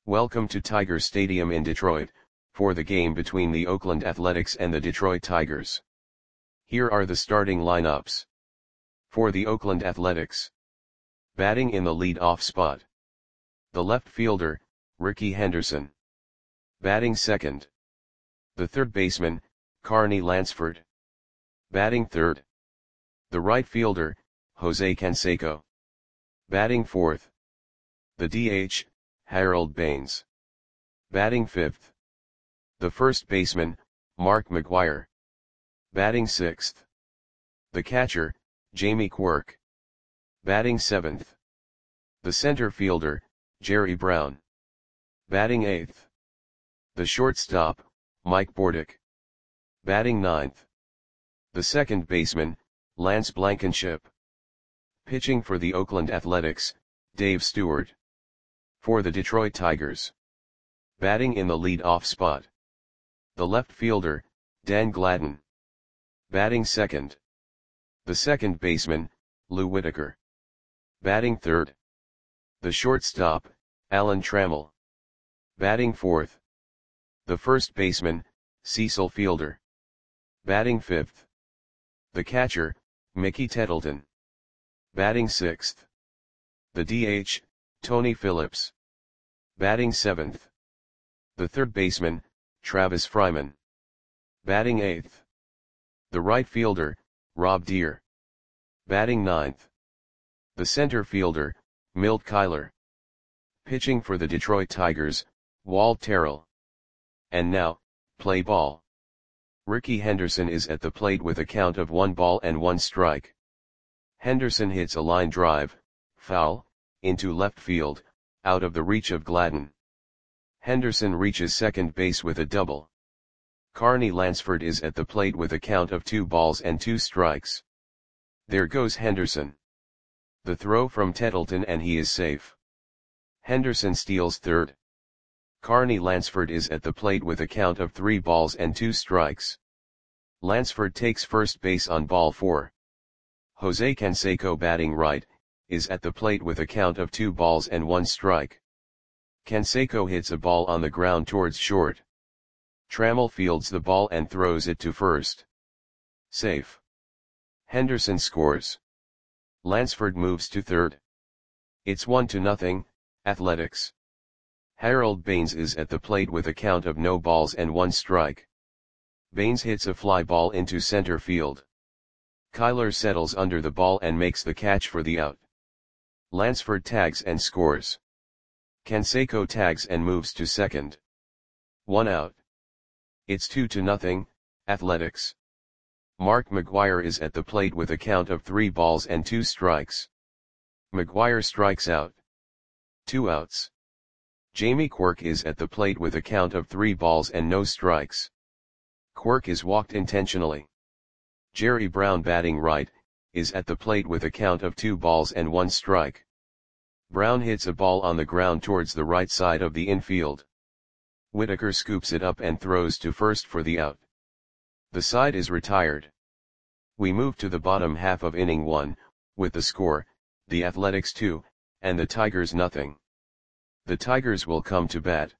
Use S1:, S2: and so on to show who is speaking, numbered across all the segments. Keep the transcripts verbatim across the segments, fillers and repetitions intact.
S1: Welcome to Tiger Stadium in Detroit, for the game between the Oakland Athletics and the Detroit Tigers. Here are the starting lineups. For the Oakland Athletics. Batting in the lead-off spot. The left fielder, Rickey Henderson. Batting second. The third baseman, Carney Lansford. Batting third. The right fielder, Jose Canseco. Batting fourth. The D H, Harold Baines. Batting fifth. The first baseman, Mark McGwire. Batting sixth. The catcher, Jamie Quirk. Batting seventh. The center fielder, Jerry Brown. Batting eighth. The shortstop, Mike Bordick. Batting ninth. The second baseman, Lance Blankenship. Pitching for the Oakland Athletics, Dave Stewart. For the Detroit Tigers. Batting in the lead-off spot. The left fielder, Dan Gladden. Batting second. The second baseman, Lou Whitaker. Batting third. The shortstop, Alan Trammell. Batting fourth. The first baseman, Cecil Fielder. Batting fifth. The catcher, Mickey Tettleton. Batting sixth. The D H, Tony Phillips. Batting seventh. The third baseman, Travis Fryman. Batting eighth. The right fielder, Rob Deere. Batting ninth. The center fielder, Milt Kyler. Pitching for the Detroit Tigers, Walt Terrell. And now, play ball. Rickey Henderson is at the plate with a count of one ball and one strike. Henderson hits a line drive, foul, into left field, out of the reach of Gladden. Henderson reaches second base with a double. Carney Lansford is at the plate with a count of two balls and two strikes. There goes Henderson. The throw from Tettleton and he is safe. Henderson steals third. Carney Lansford is at the plate with a count of three balls and two strikes. Lansford takes first base on ball four. Jose Canseco, batting right, is at the plate with a count of two balls and one strike. Canseco hits a ball on the ground towards short. Trammell fields the ball and throws it to first. Safe. Henderson scores. Lansford moves to third. It's one to nothing, Athletics. Harold Baines is at the plate with a count of no balls and one strike. Baines hits a fly ball into center field. Kyler settles under the ball and makes the catch for the out. Lansford tags and scores. Canseco tags and moves to second. One out. It's two to nothing, Athletics. Mark McGwire is at the plate with a count of three balls and two strikes. McGwire strikes out. Two outs. Jamie Quirk is at the plate with a count of three balls and no strikes. Quirk is walked intentionally. Jerry Brown, batting right, is at the plate with a count of two balls and one strike. Brown hits a ball on the ground towards the right side of the infield. Whitaker scoops it up and throws to first for the out. The side is retired. We move to the bottom half of inning one, with the score, the Athletics two, and the Tigers nothing. The Tigers will come to bat.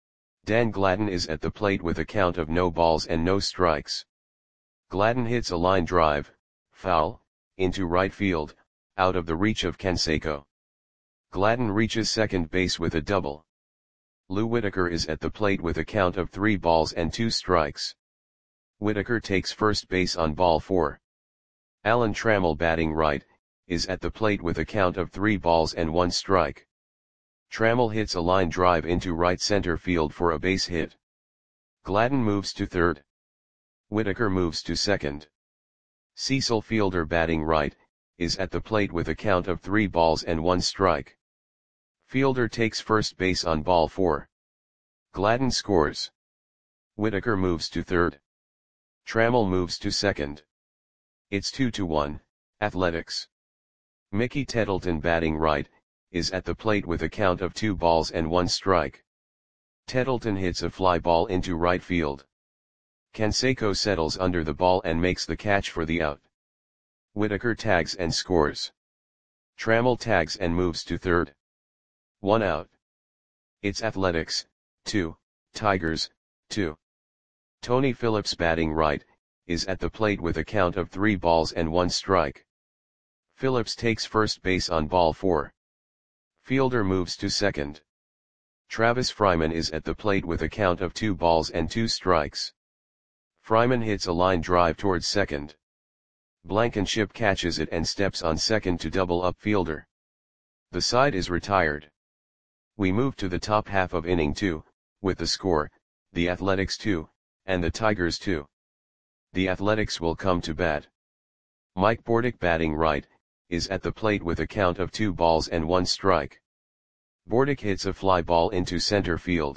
S1: Dan Gladden is at the plate with a count of no balls and no strikes. Gladden hits a line drive, foul, into right field, out of the reach of Canseco. Gladden reaches second base with a double. Lou Whitaker is at the plate with a count of three balls and two strikes. Whitaker takes first base on ball four. Alan Trammell, batting right, is at the plate with a count of three balls and one strike. Trammell hits a line drive into right center field for a base hit. Gladden moves to third. Whitaker moves to second. Cecil Fielder, batting right, is at the plate with a count of three balls and one strike. Fielder takes first base on ball four. Gladden scores. Whitaker moves to third. Trammell moves to second. It's two to one, Athletics. Mickey Tettleton, batting right, is at the plate with a count of two balls and one strike. Tettleton hits a fly ball into right field. Canseco settles under the ball and makes the catch for the out. Whitaker tags and scores. Trammell tags and moves to third. One out. It's Athletics, two, Tigers, two. Tony Phillips batting right, is at the plate with a count of three balls and one strike. Phillips takes first base on ball four. Fielder moves to second. Travis Fryman is at the plate with a count of two balls and two strikes. Fryman hits a line drive towards second. Blankenship catches it and steps on second to double up fielder. The side is retired. We move to the top half of inning two, with the score, the Athletics two, and the Tigers two. The Athletics will come to bat. Mike Bordick batting right, is at the plate with a count of two balls and one strike. Bordick hits a fly ball into center field.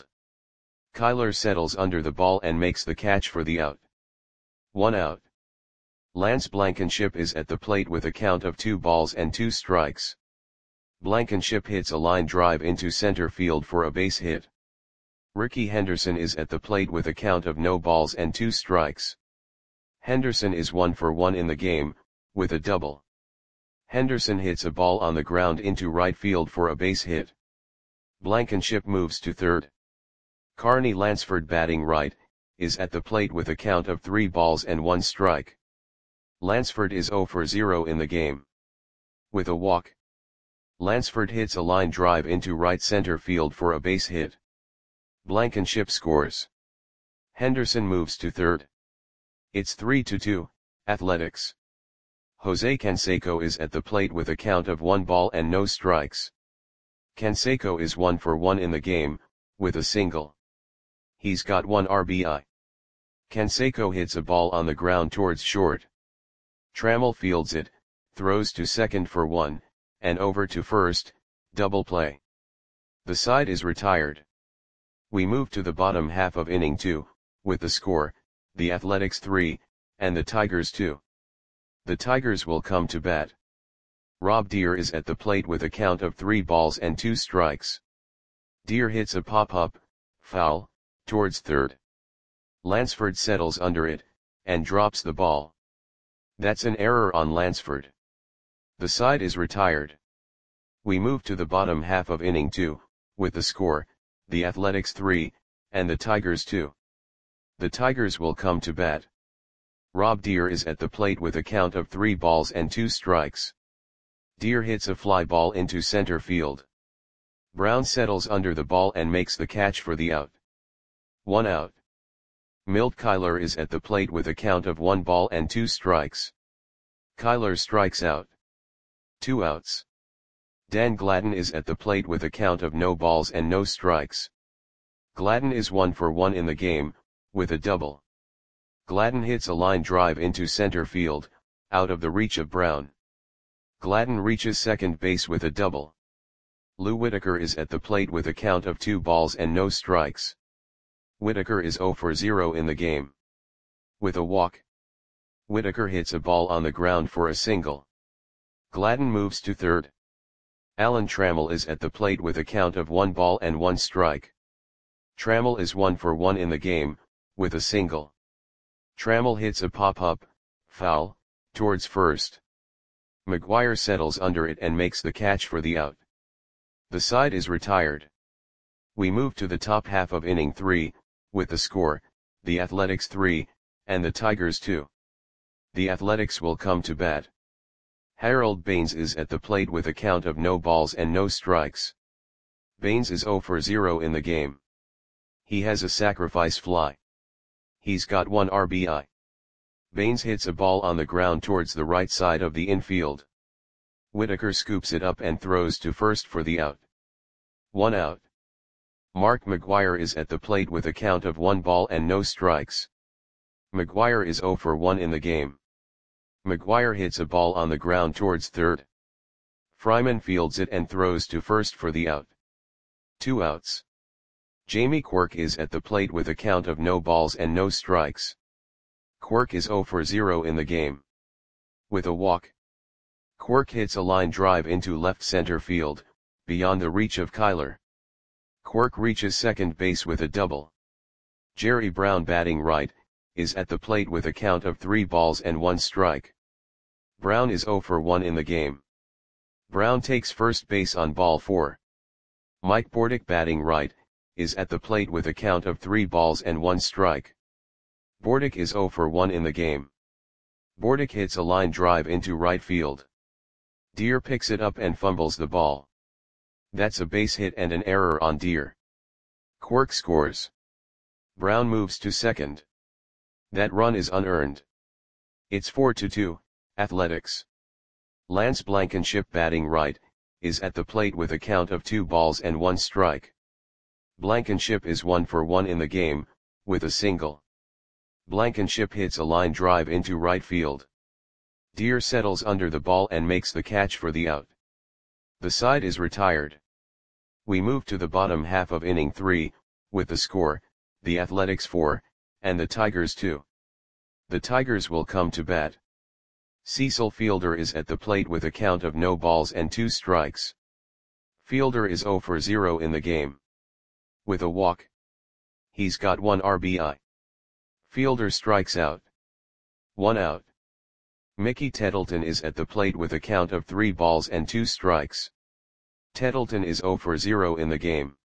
S1: Kyler settles under the ball and makes the catch for the out. One out. Lance Blankenship is at the plate with a count of two balls and two strikes. Blankenship hits a line drive into center field for a base hit. Rickey Henderson is at the plate with a count of no balls and two strikes. Henderson is one for one in the game, with a double. Henderson hits a ball on the ground into right field for a base hit. Blankenship moves to third. Carney Lansford batting right, is at the plate with a count of three balls and one strike. Lansford is zero for zero in the game. With a walk. Lansford hits a line drive into right center field for a base hit. Blankenship scores. Henderson moves to third. It's three to two, Athletics. Jose Canseco is at the plate with a count of one ball and no strikes. Canseco is one for one in the game, with a single. He's got one R B I. Canseco hits a ball on the ground towards short. Trammell fields it, throws to second for one, and over to first, double play. The side is retired. We move to the bottom half of inning two, with the score, the Athletics three, and the Tigers two. The Tigers will come to bat. Rob Deer is at the plate with a count of three balls and two strikes. Deer hits a pop-up, foul, towards third. Lansford settles under it, and drops the ball. That's an error on Lansford. The side is retired. We move to the bottom half of inning two, with the score, the Athletics three, and the Tigers two. The Tigers will come to bat. Rob Deer is at the plate with a count of three balls and two strikes. Deer hits a fly ball into center field. Brown settles under the ball and makes the catch for the out. One out. Milt Kyler is at the plate with a count of one ball and two strikes. Kyler strikes out. Two outs. Dan Gladden is at the plate with a count of no balls and no strikes. Gladden is one for one in the game, with a double. Gladden hits a line drive into center field, out of the reach of Brown. Gladden reaches second base with a double. Lou Whitaker is at the plate with a count of two balls and no strikes. Whitaker is zero for zero in the game. With a walk. Whitaker hits a ball on the ground for a single. Gladden moves to third. Alan Trammell is at the plate with a count of one ball and one strike. Trammell is one for one in the game, with a single. Trammell hits a pop-up, foul, towards first. McGuire settles under it and makes the catch for the out. The side is retired. We move to the top half of inning three, with the score, the Athletics three, and the Tigers two. The Athletics will come to bat. Harold Baines is at the plate with a count of no balls and no strikes. Baines is zero for zero in the game. He has a sacrifice fly. He's got one R B I. Baines hits a ball on the ground towards the right side of the infield. Whitaker scoops it up and throws to first for the out. One out. Mark McGuire is at the plate with a count of one ball and no strikes. McGuire is zero for one in the game. McGuire hits a ball on the ground towards third. Fryman fields it and throws to first for the out. Two outs. Jamie Quirk is at the plate with a count of no balls and no strikes. Quirk is zero for zero in the game. With a walk. Quirk hits a line drive into left center field, beyond the reach of Kyler. Quirk reaches second base with a double. Jerry Brown batting right, is at the plate with a count of three balls and one strike. Brown is zero for one in the game. Brown takes first base on ball four. Mike Bordick batting right, is at the plate with a count of three balls and one strike. Bordick is zero for one in the game. Bordick hits a line drive into right field. Deer picks it up and fumbles the ball. That's a base hit and an error on Deer. Quirk scores. Brown moves to second. That run is unearned. It's four to two, Athletics. Lance Blankenship batting right, is at the plate with a count of two balls and one strike. Blankenship is one for one in the game, with a single. Blankenship hits a line drive into right field. Deer settles under the ball and makes the catch for the out. The side is retired. We move to the bottom half of inning three, with the score, the Athletics four, and the Tigers two. The Tigers will come to bat. Cecil Fielder is at the plate with a count of no balls and two strikes. Fielder is zero for zero in the game. With a walk. He's got one R B I. Fielder strikes out. One out. Mickey Tettleton is at the plate with a count of three balls and two strikes. Tettleton is zero for zero in the game.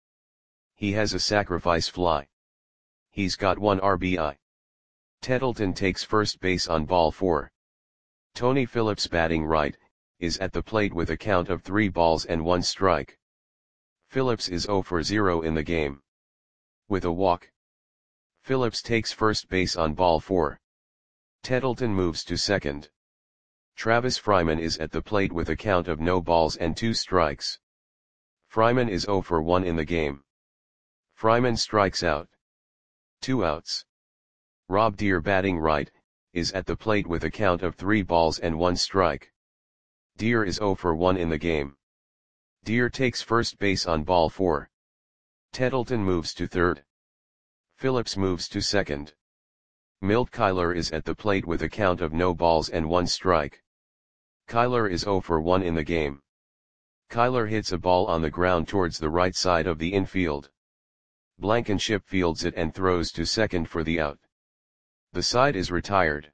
S1: He has a sacrifice fly. He's got one R B I. Tettleton takes first base on ball four. Tony Phillips batting right, is at the plate with a count of three balls and one strike. Phillips is zero for zero in the game. With a walk. Phillips takes first base on ball four. Tettleton moves to second. Travis Fryman is at the plate with a count of no balls and two strikes. Fryman is zero for one in the game. Fryman strikes out. Two outs. Rob Deer batting right, is at the plate with a count of three balls and one strike. Deer is zero for one in the game. Deer takes first base on ball four. Tettleton moves to third. Phillips moves to second. Milt Kyler is at the plate with a count of no balls and one strike. Kyler is zero for one in the game. Kyler hits a ball on the ground towards the right side of the infield. Blankenship fields it and throws to second for the out. The side is retired.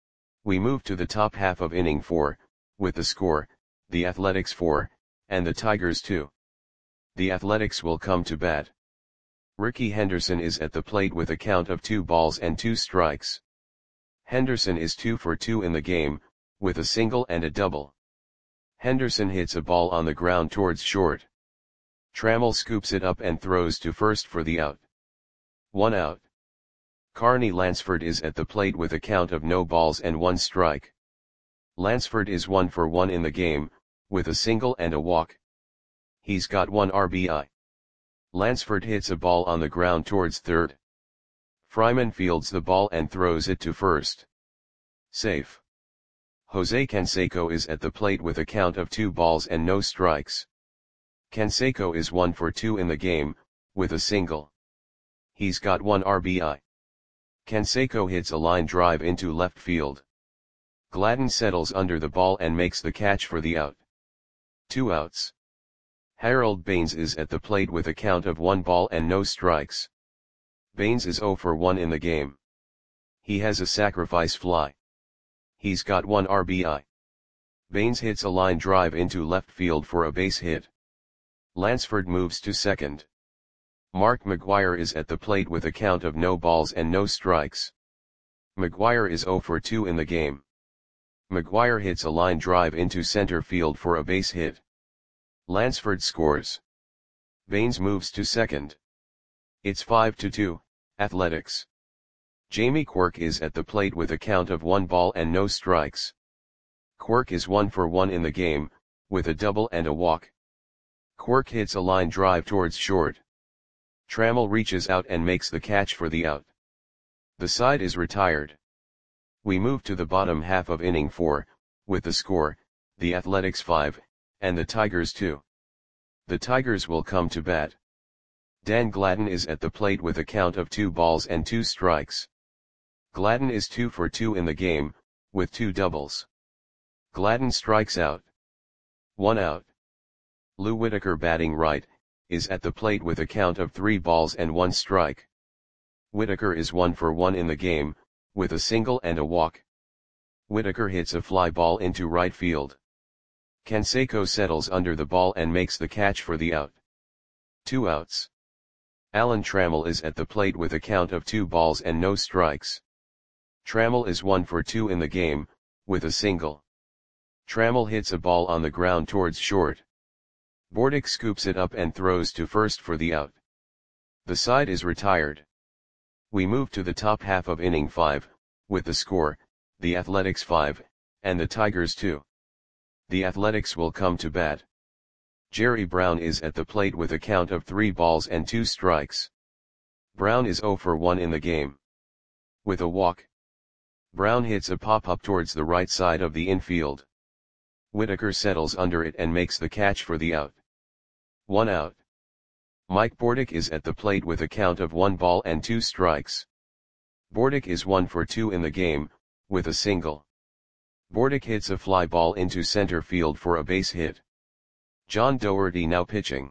S1: We move to the top half of inning four, with the score, the Athletics four, and the Tigers two. The Athletics will come to bat. Ricky Henderson is at the plate with a count of two balls and two strikes. Henderson is two for two in the game, with a single and a double. Henderson hits a ball on the ground towards short. Trammell scoops it up and throws to first for the out. One out. Carney Lansford is at the plate with a count of no balls and one strike. Lansford is one for one in the game, with a single and a walk. He's got one R B I. Lansford hits a ball on the ground towards third. Fryman fields the ball and throws it to first. Safe. Jose Canseco is at the plate with a count of two balls and no strikes. Canseco is one for two in the game, with a single. He's got one R B I. Canseco hits a line drive into left field. Gladden settles under the ball and makes the catch for the out. Two outs. Harold Baines is at the plate with a count of one ball and no strikes. Baines is zero for one in the game. He has a sacrifice fly. He's got one R B I. Baines hits a line drive into left field for a base hit. Lansford moves to second. Mark McGwire is at the plate with a count of no balls and no strikes. McGwire is zero for two in the game. McGwire hits a line drive into center field for a base hit. Lansford scores. Baines moves to second. It's five to two, Athletics. Jamie Quirk is at the plate with a count of one ball and no strikes. Quirk is one for one in the game, with a double and a walk. Quirk hits a line drive towards short. Trammell reaches out and makes the catch for the out. The side is retired. We move to the bottom half of inning four, with the score, the Athletics five, and the Tigers two. The Tigers will come to bat. Dan Gladden is at the plate with a count of two balls and two strikes. Gladden is two for two in the game, with two doubles. Gladden strikes out. One out. Lou Whitaker batting right, is at the plate with a count of three balls and one strike. Whitaker is one for one in the game, with a single and a walk. Whitaker hits a fly ball into right field. Canseco settles under the ball and makes the catch for the out. Two outs. Alan Trammell is at the plate with a count of two balls and no strikes. Trammell is one for two in the game, with a single. Trammell hits a ball on the ground towards short. Bordick scoops it up and throws to first for the out. The side is retired. We move to the top half of inning five, with the score, the Athletics five, and the Tigers two. The Athletics will come to bat. Jerry Brown is at the plate with a count of three balls and two strikes. Brown is zero for one in the game. With a walk. Brown hits a pop-up towards the right side of the infield. Whitaker settles under it and makes the catch for the out. One out. Mike Bordick is at the plate with a count of one ball and two strikes. Bordick is one for two in the game, with a single. Bordick hits a fly ball into center field for a base hit. John Doherty now pitching.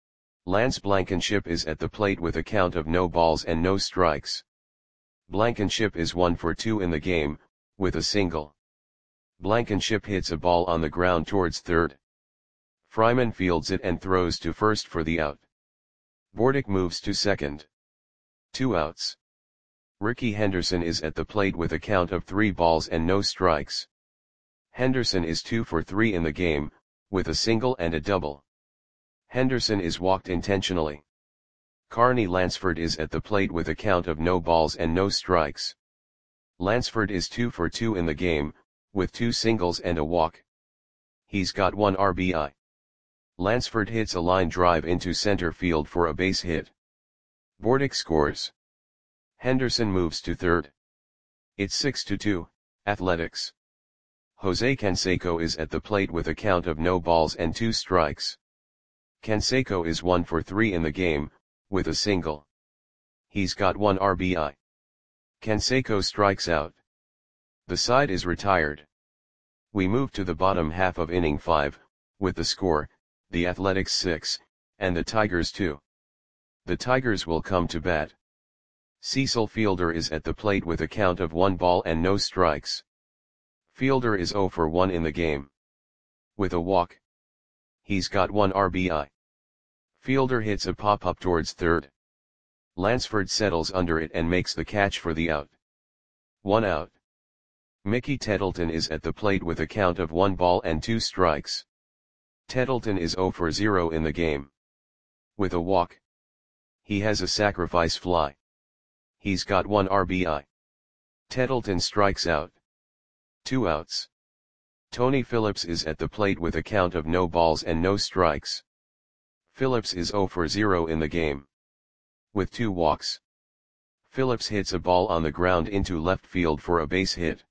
S1: Lance Blankenship is at the plate with a count of no balls and no strikes. Blankenship is one for two in the game, with a single. Blankenship hits a ball on the ground towards third. Fryman fields it and throws to first for the out. Bordick moves to second. Two outs. Ricky Henderson is at the plate with a count of three balls and no strikes. Henderson is two for three in the game, with a single and a double. Henderson is walked intentionally. Carney Lansford is at the plate with a count of no balls and no strikes. Lansford is two for two in the game, with two singles and a walk. He's got one R B I. Lansford hits a line drive into center field for a base hit. Bordick scores. Henderson moves to third. It's six to two, Athletics. Jose Canseco is at the plate with a count of no balls and two strikes. Canseco is one for three in the game, with a single. He's got one R B I. Canseco strikes out. The side is retired. We move to the bottom half of inning five, with the score, the Athletics six, and the Tigers two. The Tigers will come to bat. Cecil Fielder is at the plate with a count of one ball and no strikes. Fielder is zero for one in the game. With a walk. He's got one R B I. Fielder hits a pop-up towards third. Lansford settles under it and makes the catch for the out. One out. Mickey Tettleton is at the plate with a count of one ball and two strikes. Tettleton is zero for zero in the game. With a walk. He has a sacrifice fly. He's got one R B I. Tettleton strikes out. Two outs. Tony Phillips is at the plate with a count of no balls and no strikes. Phillips is zero for zero in the game. With two walks. Phillips hits a ball on the ground into left field for a base hit.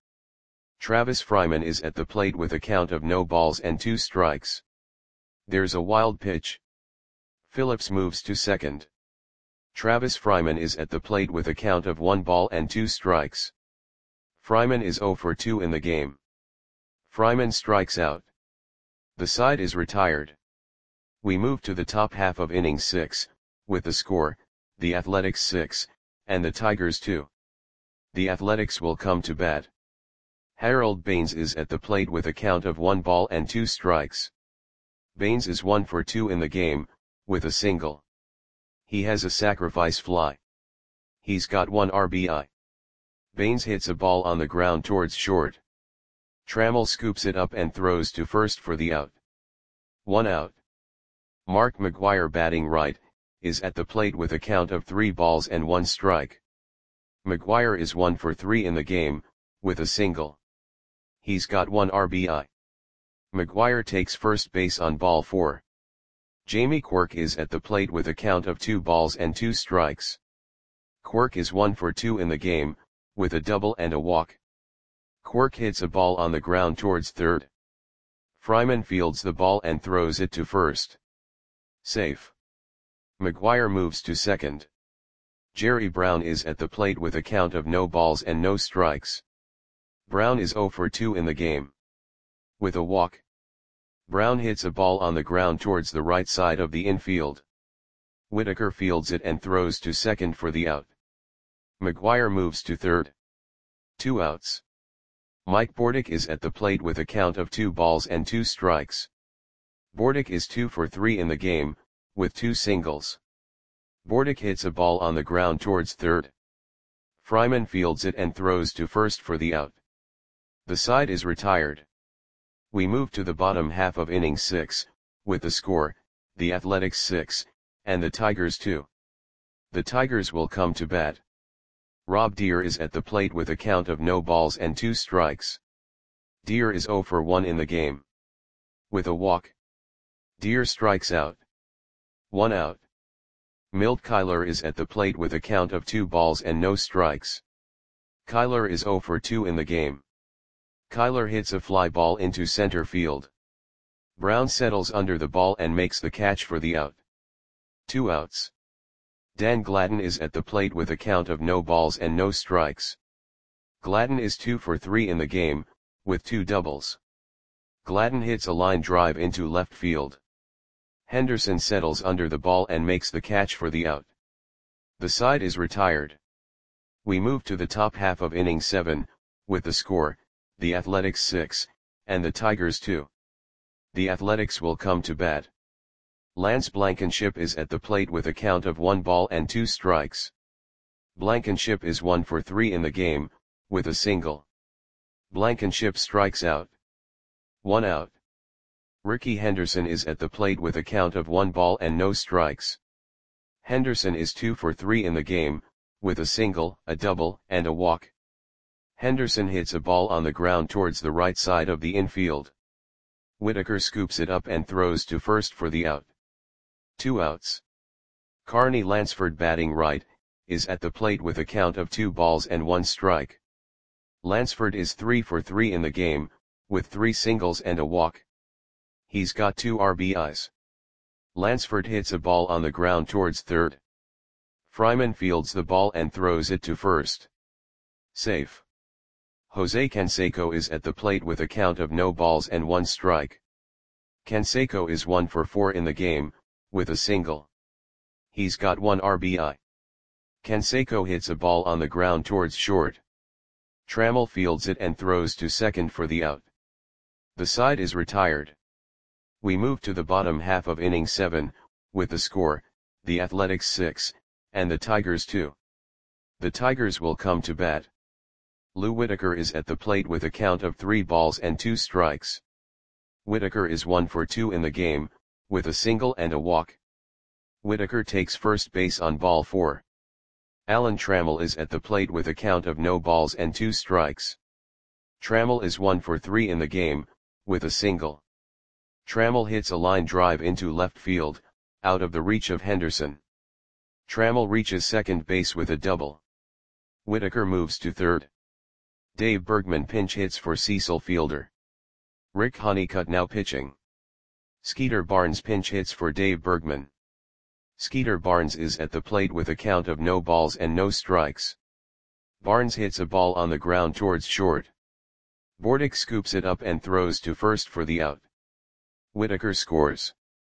S1: Travis Fryman is at the plate with a count of no balls and two strikes. There's a wild pitch. Phillips moves to second. Travis Fryman is at the plate with a count of one ball and two strikes. Fryman is zero for two in the game. Fryman strikes out. The side is retired. We move to the top half of inning six, with the score, the Athletics six, and the Tigers two. The Athletics will come to bat. Harold Baines is at the plate with a count of one ball and two strikes. Baines is one for two in the game, with a single. He has a sacrifice fly. He's got one R B I. Baines hits a ball on the ground towards short. Trammell scoops it up and throws to first for the out. One out. Mark McGwire, batting right, is at the plate with a count of three balls and one strike. McGwire is one for three in the game, with a single. He's got one R B I. McGwire takes first base on ball four. Jamie Quirk is at the plate with a count of two balls and two strikes. Quirk is one for two in the game, with a double and a walk. Quirk hits a ball on the ground towards third. Fryman fields the ball and throws it to first. Safe. McGwire moves to second. Jerry Brown is at the plate with a count of no balls and no strikes. Brown is zero for two in the game. With a walk. Brown hits a ball on the ground towards the right side of the infield. Whitaker fields it and throws to second for the out. McGwire moves to third. Two outs. Mike Bordick is at the plate with a count of two balls and two strikes. Bordick is two for three in the game, with two singles. Bordick hits a ball on the ground towards third. Fryman fields it and throws to first for the out. The side is retired. We move to the bottom half of inning six, with the score, the Athletics six, and the Tigers two. The Tigers will come to bat. Rob Deere is at the plate with a count of no balls and two strikes. Deere is zero for one in the game. With a walk, Deere strikes out. One out. Milt Kyler is at the plate with a count of two balls and no strikes. Kyler is zero for two in the game. Kyler hits a fly ball into center field. Brown settles under the ball and makes the catch for the out. Two outs. Dan Gladden is at the plate with a count of no balls and no strikes. Gladden is two for three in the game, with two doubles. Gladden hits a line drive into left field. Henderson settles under the ball and makes the catch for the out. The side is retired. We move to the top half of inning seven, with the score, the Athletics six, and the Tigers two. The Athletics will come to bat. Lance Blankenship is at the plate with a count of one ball and two strikes. Blankenship is one for three in the game, with a single. Blankenship strikes out. One out. Ricky Henderson is at the plate with a count of one ball and no strikes. Henderson is two for three in the game, with a single, a double, and a walk. Henderson hits a ball on the ground towards the right side of the infield. Whitaker scoops it up and throws to first for the out. Two outs. Carney Lansford, batting right, is at the plate with a count of two balls and one strike. Lansford is three for three in the game, with three singles and a walk. He's got two R B Is. Lansford hits a ball on the ground towards third. Fryman fields the ball and throws it to first. Safe. Jose Canseco is at the plate with a count of no balls and one strike. Canseco is one for four in the game, with a single. He's got one R B I. Canseco hits a ball on the ground towards short. Trammell fields it and throws to second for the out. The side is retired. We move to the bottom half of inning seven, with the score, the Athletics six, and the Tigers two. The Tigers will come to bat. Lou Whitaker is at the plate with a count of three balls and two strikes. Whitaker is one for two in the game, with a single and a walk. Whitaker takes first base on ball four. Alan Trammell is at the plate with a count of no balls and two strikes. Trammell is one for three in the game, with a single. Trammell hits a line drive into left field, out of the reach of Henderson. Trammell reaches second base with a double. Whitaker moves to third. Dave Bergman pinch hits for Cecil Fielder. Rick Honeycutt now pitching. Skeeter Barnes pinch hits for Dave Bergman. Skeeter Barnes is at the plate with a count of no balls and no strikes. Barnes hits a ball on the ground towards short. Bordick scoops it up and throws to first for the out. Whitaker scores.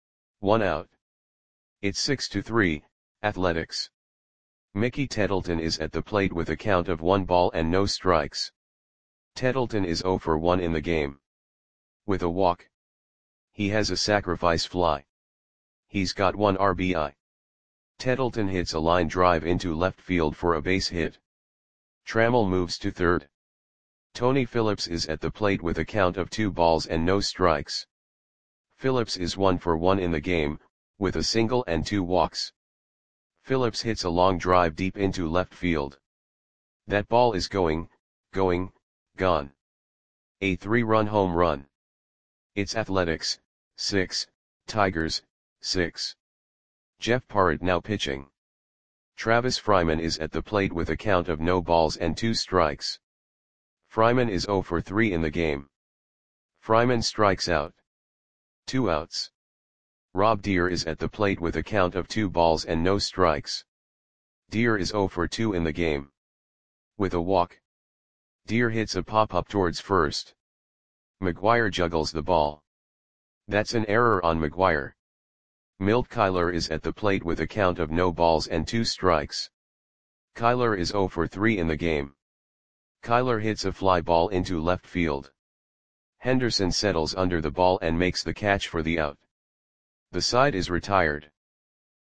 S1: One out. It's six to three, Athletics. Mickey Tettleton is at the plate with a count of one ball and no strikes. Tettleton is zero for one in the game. With a walk. He has a sacrifice fly. He's got one R B I. Tettleton hits a line drive into left field for a base hit. Trammell moves to third. Tony Phillips is at the plate with a count of two balls and no strikes. Phillips is one for one in the game, with a single and two walks. Phillips hits a long drive deep into left field. That ball is going, going, gone. A three-run home run. It's Athletics, six, Tigers, six. Jeff Parrott now pitching. Travis Fryman is at the plate with a count of no balls and two strikes. Fryman is zero for three in the game. Fryman strikes out. Two outs. Rob Deere is at the plate with a count of two balls and no strikes. Deere is zero for two in the game. With a walk. Deere hits a pop-up towards first. McGuire juggles the ball. That's an error on McGuire. Milt Kyler is at the plate with a count of no balls and two strikes. Kyler is zero for three in the game. Kyler hits a fly ball into left field. Henderson settles under the ball and makes the catch for the out. The side is retired.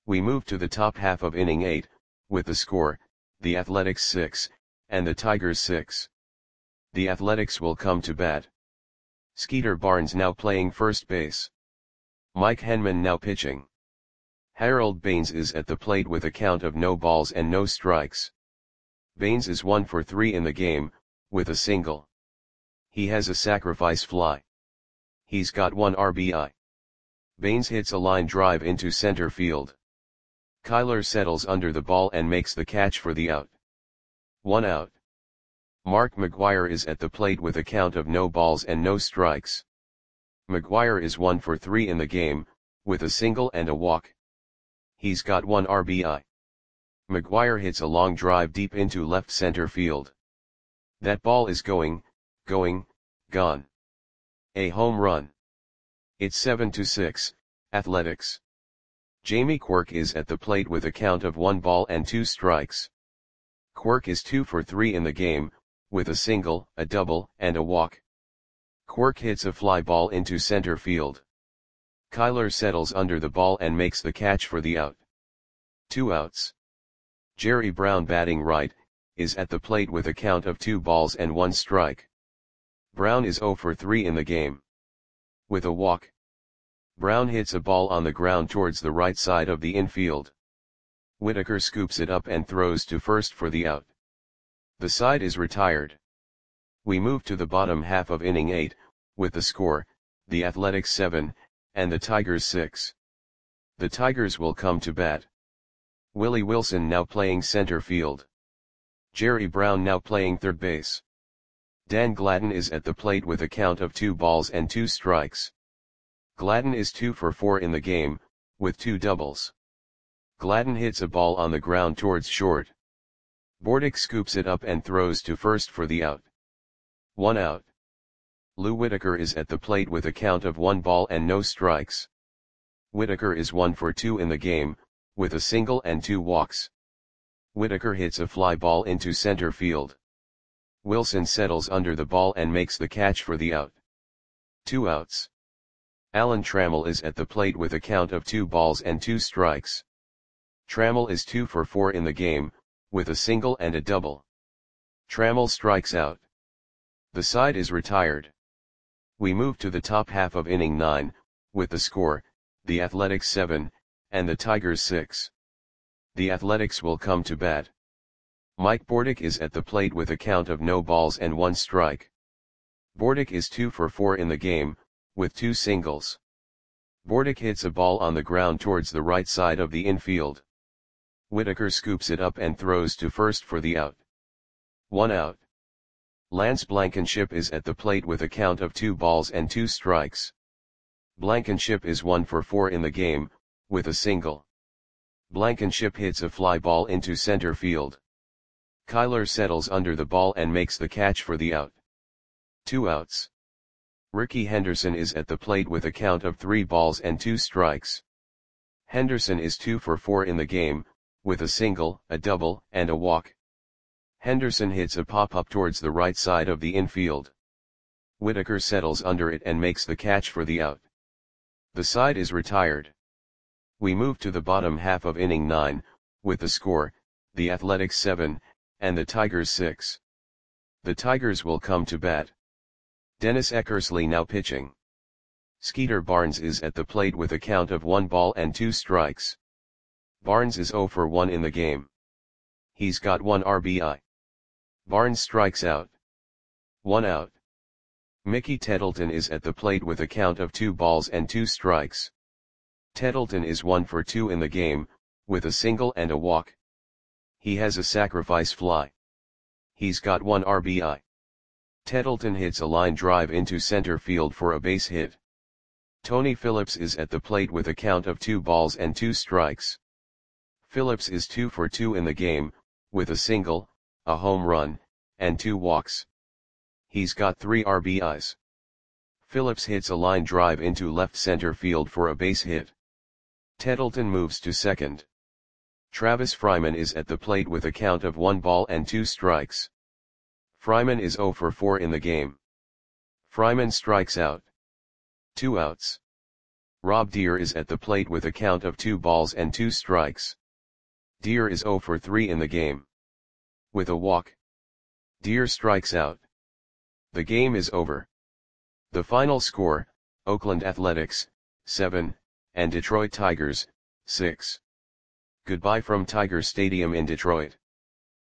S1: We move to the top half of inning eight, with the score, the Athletics six, and the Tigers six. The Athletics will come to bat. Skeeter Barnes now playing first base. Mike Henman now pitching. Harold Baines is at the plate with a count of no balls and no strikes. Baines is one for three in the game, with a single. He has a sacrifice fly. He's got one R B I. Baines hits a line drive into center field. Kyler settles under the ball and makes the catch for the out. One out. Mark McGwire is at the plate with a count of no balls and no strikes. McGwire is one for three in the game, with a single and a walk. He's got one R B I. McGwire hits a long drive deep into left center field. That ball is going, going, gone. A home run. It's seven to six, Athletics. Jamie Quirk is at the plate with a count of one ball and two strikes. Quirk is two for three in the game, with a single, a double, and a walk. Quirk hits a fly ball into center field. Kyler settles under the ball and makes the catch for the out. Two outs. Jerry Brown, batting right, is at the plate with a count of two balls and one strike. Brown is zero for three in the game. With a walk. Brown hits a ball on the ground towards the right side of the infield. Whitaker scoops it up and throws to first for the out. The side is retired. We move to the bottom half of inning eight, with the score, the Athletics seven, and the Tigers six. The Tigers will come to bat. Willie Wilson now playing center field. Jerry Brown now playing third base. Dan Gladden is at the plate with a count of two balls and two strikes. Gladden is two for four in the game, with two doubles. Gladden hits a ball on the ground towards short. Bordick scoops it up and throws to first for the out. One out. Lou Whitaker is at the plate with a count of one ball and no strikes. Whitaker is one for two in the game, with a single and two walks. Whitaker hits a fly ball into center field. Wilson settles under the ball and makes the catch for the out. Two outs. Alan Trammell is at the plate with a count of two balls and two strikes. Trammell is two for four in the game, with a single and a double. Trammell strikes out. The side is retired. We move to the top half of inning nine, with the score, the Athletics seven, and the Tigers six. The Athletics will come to bat. Mike Bordick is at the plate with a count of no balls and one strike. Bordick is two for four in the game, with two singles. Bordick hits a ball on the ground towards the right side of the infield. Whitaker scoops it up and throws to first for the out. One out. Lance Blankenship is at the plate with a count of two balls and two strikes. Blankenship is one for four in the game, with a single. Blankenship hits a fly ball into center field. Kyler settles under the ball and makes the catch for the out. Two outs. Ricky Henderson is at the plate with a count of three balls and two strikes. Henderson is two for four in the game, with a single, a double, and a walk. Henderson hits a pop-up towards the right side of the infield. Whitaker settles under it and makes the catch for the out. The side is retired. We move to the bottom half of inning nine, with the score, the Athletics seven, and the Tigers six. The Tigers will come to bat. Dennis Eckersley now pitching. Skeeter Barnes is at the plate with a count of one ball and two strikes. Barnes is zero for one in the game. He's got one R B I. Barnes strikes out. One out. Mickey Tettleton is at the plate with a count of two balls and two strikes. Tettleton is one for two in the game, with a single and a walk. He has a sacrifice fly. He's got one R B I. Tettleton hits a line drive into center field for a base hit. Tony Phillips is at the plate with a count of two balls and two strikes. Phillips is two for two in the game, with a single, a home run, and two walks. He's got three R B Is. Phillips hits a line drive into left center field for a base hit. Tettleton moves to second. Travis Fryman is at the plate with a count of one ball and two strikes. Fryman is zero for four in the game. Fryman strikes out. Two outs. Rob Deer is at the plate with a count of two balls and two strikes. Deer is zero for three in the game. With a walk, Deer strikes out. The game is over. The final score, Oakland Athletics, seven, and Detroit Tigers, six. Goodbye from Tiger Stadium in Detroit.